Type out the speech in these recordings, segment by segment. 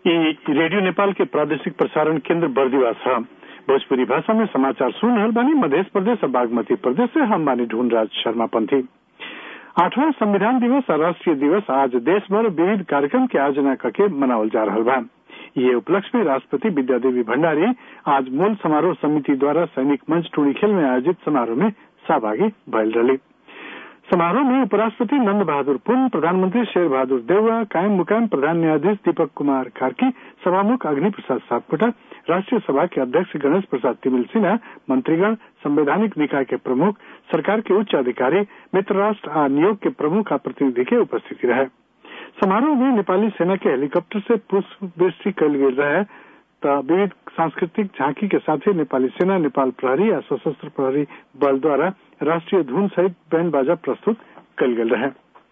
Radio Nepal के प्रादेशिक प्रसारण केंद्र बर्दिवा छ। भोजपुरी भाषा में समाचार सुन रहल बानी। मध्य प्रदेश और बागमती प्रदेश से हम बानी ढूंढराज शर्मा पंथी। 8वां संविधान दिवस और राष्ट्रीय दिवस आज देश भर विविध कार्यक्रम के आयोजना करके मनावल जा रहा बा। ये उपलक्ष्य में राष्ट्रपति विद्यादेवी भण्डारी आज मूल समारोह समिति द्वारा सैनिक मंच टूणीखेल में आयोजित समारोह में सहभागी भइल रही। समारोह में उपराष्ट्रपति नंद बहादुर पुन, प्रधानमंत्री शेर बहादुर देउवा, कायम मुकायम प्रधान न्यायाधीश दीपक कुमार कार्की, सभामुख अग्नि प्रसाद सापकोटा, राष्ट्रीय सभा के अध्यक्ष गणेश प्रसाद तिमिल सिन्हा, मंत्रीगण, संवैधानिक निकाय के प्रमुख, सरकार के उच्च अधिकारी, मित्र राष्ट्र आ नियोग के प्रमुख आ प्रतिनिधि के उपस्थिति रहे। समारोह में नेपाली सेना के हेलीकॉप्टर से पुष्पवृष्टि कल गई रहे। विविध सांस्कृतिक झांकी के साथ ही नेपाली सेना, नेपाल प्रहरी या सशस्त्र प्रहरी बल द्वारा राष्ट्रीय धुन सहित बैंड बाजा प्रस्तुत कल गए रहे।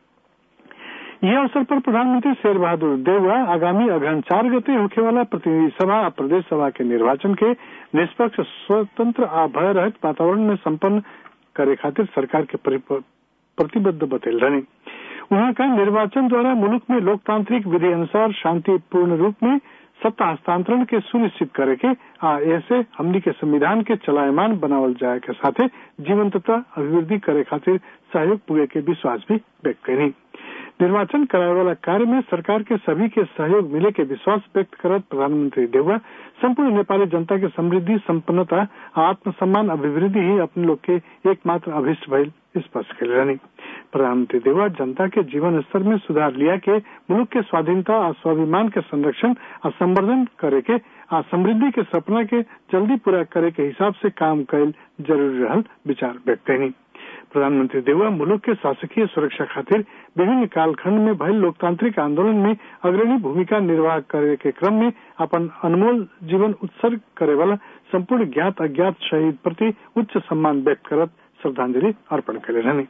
यह अवसर पर प्रधानमंत्री शेर बहादुर देउवा आगामी अगहन 4 गते होखे वाला प्रतिनिधि सभा और प्रदेश सभा के निर्वाचन के निष्पक्ष, स्वतंत्र आ भय रहित वातावरण में संपन्न करे खातिर सरकार के प्रतिबद्ध बतैल रहे। उन्होंने कहा, निर्वाचन द्वारा मुल्क में लोकतांत्रिक विधि अनुसार शांतिपूर्ण रूप में सत्ता हस्तांतरण के सुनिश्चित करे के ऐसे हमनी के संविधान के चलायमान बनावल जाए के साथे जीवंतता अभिवृद्धि करे खातिर सहयोग पुगे के विश्वास भी व्यक्त करी। निर्वाचन कराए वाला कार्य में सरकार के सभी के सहयोग मिले के विश्वास व्यक्त करत प्रधानमंत्री देउवा संपूर्ण नेपाली जनता के समृद्धि, संपन्नता, आत्मसम्मान, अभिवृद्धि ही अपने लोग के एकमात्र अभिष्ट भइल स्पष्ट कर रही। प्रधानमंत्री देउवा जनता के जीवन स्तर में सुधार लिया के मुल्क के स्वाधीनता और स्वाभिमान के संरक्षण और संवर्धन करे के और समृद्धि के सपना के जल्दी पूरा करे के हिसाब से काम कैल जरूरी रहल विचार व्यक्त करी। प्रधानमंत्री देउवा मुल्क के शासकीय सुरक्षा खातिर विभिन्न कालखंड में भइल लोकतांत्रिक आंदोलन में अग्रणी भूमिका निर्वाह करे के क्रम में अपन अनमोल जीवन उत्सर्ग करे वाला संपूर्ण ज्ञात अज्ञात शहीद प्रति उच्च सम्मान व्यक्त करत श्रद्धांजलि अर्पण करे रहनी।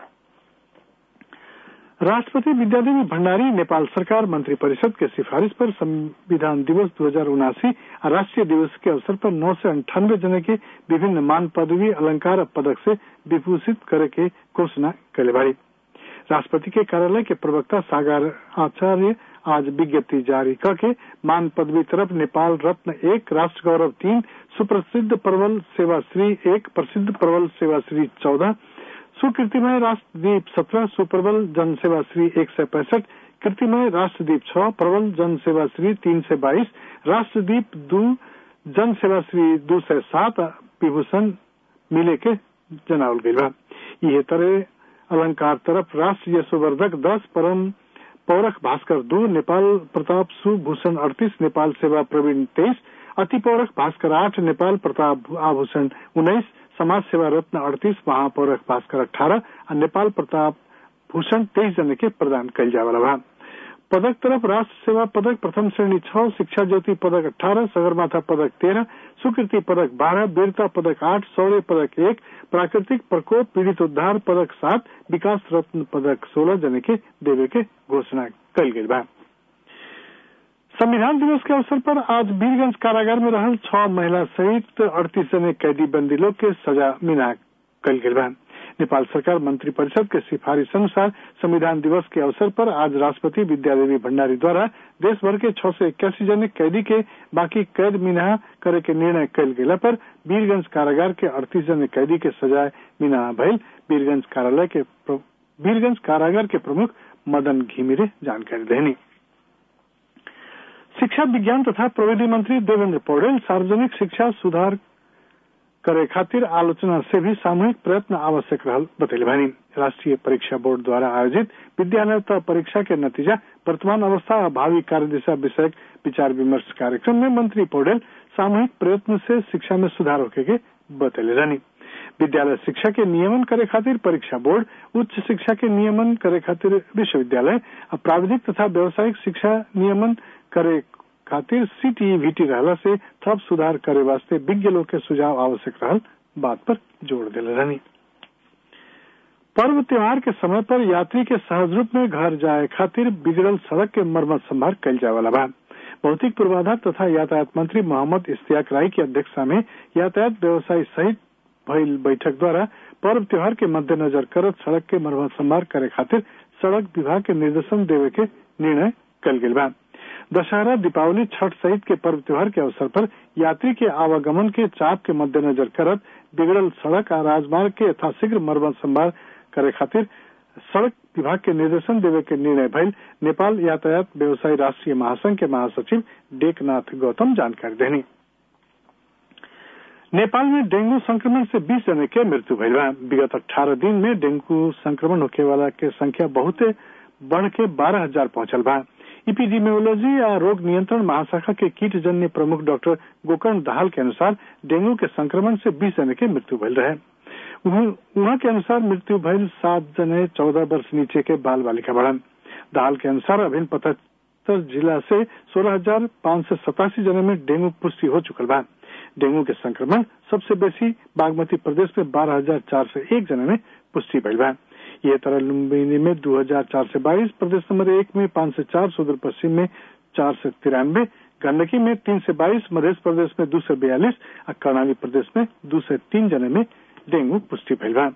राष्ट्रपति विद्यादेवी भण्डारी नेपाल सरकार मंत्रिपरिषद के सिफारिश पर संविधान दिवस 2079 और राष्ट्रीय दिवस के अवसर पर 998 जने के विभिन्न मान, पदवी, अलंकार और पदक से विभूषित करे के घोषणा कले बारी। राष्ट्रपति के कार्यालय के प्रवक्ता सागर आचार्य आज विज्ञप्ति जारी करके मान पदवी तरफ नेपाल रत्न 1, राष्ट्र गौरव 3, सुप्रसिद्ध प्रबल सेवाश्री 1, प्रसिद्ध प्रबल सेवाश्री 14, सुकीर्तिमय राष्ट्रदीप 17, सुप्रबल जनसेवाश्री 165, कीर्तिमय राष्ट्रदीप 6, प्रबल जनसेवाश्री 322, राष्ट्रदीप 2, जनसेवाश्री 207 विभूषण मिले के जनावल गई बा। यह तरह अलंकार तरफ राष्ट्र यशोवर्धक 10, परम पौरख भास्कर 2, नेपाल प्रताप सुभूषण 38, नेपाल सेवा प्रवीण 23, अति पौरख भास्कर 8, नेपाल प्रताप आभूषण 19, समाज सेवा रत्न 38, महापौरख भास्कर 18 और नेपाल प्रताप भूषण 23 जने के प्रदान कल जावला बा। पदक तरफ राष्ट्र सेवा पदक प्रथम श्रेणी 6, शिक्षा ज्योति पदक 18, सगरमाथा पदक 13, सुकृति पदक 12, वीरता पदक 8, शौर्य पदक 1, प्राकृतिक प्रकोप पीड़ित उद्धार पदक 7, विकास रत्न पदक 16 जने के देवे के घोषणा कल गई बा। संविधान दिवस के अवसर पर आज वीरगंज कारागार में रहल 6 महिला सहित 38 जने कैदी बंदी लोग के सजा मिना कल गई बा। नेपाल सरकार मंत्रिपरिषद के सिफारिश अनुसार संविधान दिवस के अवसर पर आज राष्ट्रपति विद्यादेवी भण्डारी द्वारा देश भर के 681 जने कैदी के बाकी कैद मिना करे के निर्णय कल गेला पर वीरगंज कारागार के 38 जने कैदी के सजा मिना भइल वीरगंज कारागार के प्रमुख मदन घिमिरे जानकारी देनी। शिक्षा विज्ञान तथा प्रविधि मंत्री देवेंद्र पौडेल सार्वजनिक शिक्षा सुधार करे खातिर आलोचना से भी सामूहिक प्रयत्न आवश्यक रहल बतैले बानी। राष्ट्रीय परीक्षा बोर्ड द्वारा आयोजित विद्यालय परीक्षा के नतीजा, वर्तमान अवस्था और भावी कार्यदिशा विषयक विचार विमर्श कार्यक्रम में मंत्री पौडेल सामूहिक प्रयत्न से शिक्षा में सुधार होके के बतैले रहनी। विद्यालय शिक्षा के नियमन करे खातिर परीक्षा बोर्ड, उच्च शिक्षा के नियमन करे खातिर विश्वविद्यालय और प्राविधिक तथा व्यावसायिक शिक्षा नियमन करे खातिर CTE-VT रहला से थप सुधार करे वास्ते विज्ञ लोग के सुझाव आवश्यक रहल बात पर जोर दिले रहनी। पर्व त्योहार के समय पर यात्री के सहज रूप में घर जाए खातिर बिगड़ल सड़क के मरम्मत संभार कल जाए वाला बा। भौतिक पूर्वाधार तथा यातायात मंत्री मोहम्मद इश्तियाक राय की अध्यक्षता में यातायात व्यवसायी सहित भइल बैठक द्वारा पर्व त्योहार के मद्देनजर करत सड़क के मरम्मत संभार करे खातिर सड़क विभाग के निर्देशन देवे के निर्णय कल गेल बा। दशहरा, दीपावली, छठ सहित के पर्व त्योहार के अवसर पर यात्री के आवागमन के चाप के मद्देनजर करत बिगड़ल सड़क और राजमार्ग के यथाशीघ्र मरम्मत संभाल करे खातिर सड़क विभाग के निर्देशन देवे के निर्णय भइल नेपाल यातायात व्यवसायी राष्ट्रीय महासंघ के महासचिव डेकनाथ गौतम जानकारी देनी। नेपाल में डेंगू संक्रमण से 20 जने के मृत्यु भइल बा। विगत 18 दिन में डेंगू संक्रमण होखे वाला के संख्या बहुते बढ़ के 12,000 पहुंचल बा। इपिडेमियोलॉजी और रोग नियंत्रण महाशाखा के कीटजन्य प्रमुख डॉक्टर गोकर्ण दाहाल के अनुसार डेंगू के संक्रमण से 20 जने के मृत्यु भइल रहे। उहाँ के अनुसार मृत्यु भइल 7 जने 14 वर्ष नीचे के बाल बालिका बड़न। दाहाल के अनुसार अभिन्न 75 जिला से 16,587 जने में डेंगू पुष्टि हो चुकल बा। डेंगू के संक्रमण सबसे बेसी बागमती प्रदेश में 12,401 जने में पुष्टि भइल बा। यह तरह लुम्बिनी में 2,422, प्रदेश नंबर 1 में 504, सुदूर पश्चिम में 493, गंडकी में 322, मध्य प्रदेश में 242 और कर्णाली प्रदेश में 203 जने में डेंगू पुष्टि भइल बा।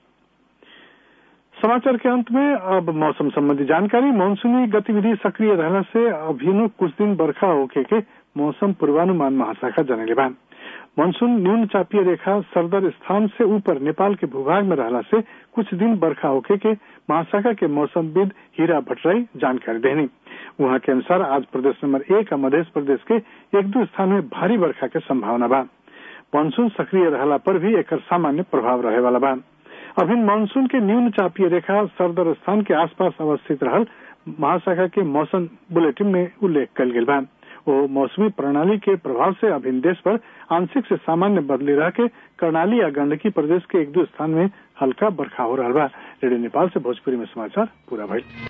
समाचार के अंत में अब मौसम संबंधी जानकारी। मानसूनी गतिविधि सक्रिय रहने से अभिनो कुछ दिन बरखा होके के मौसम पूर्वानुमान महाशाखा जनले बा। मानसून न्यून चापीय रेखा सरदर स्थान से ऊपर नेपाल के भूभाग में रहला से कुछ दिन बरखा होके के महाशाखा के मौसमविद हीरा भट्टराई जानकारी देनी। वहां के अनुसार आज प्रदेश नंबर 1 और मध्य प्रदेश के 1-2 स्थान में भारी बरखा के संभावना बा। मानसून सक्रिय रहला पर भी एक सामान्य प्रभाव रहे वाला बा। अभी मानसून के न्यून चापीय रेखा सरदर स्थान के आसपास अवस्थित रहल महाशाखा के मौसम बुलेटिन में उल्लेख कल गेल बा। वो मौसमी प्रणाली के प्रभाव से अभिन्न देश पर आंशिक से सामान्य बदली रह के कर्णाली या गंडकी प्रदेश के 1-2 स्थान में हल्का बरखा हो रहा बा। रेडियो नेपाल से भोजपुरी में समाचार पूरा भइल।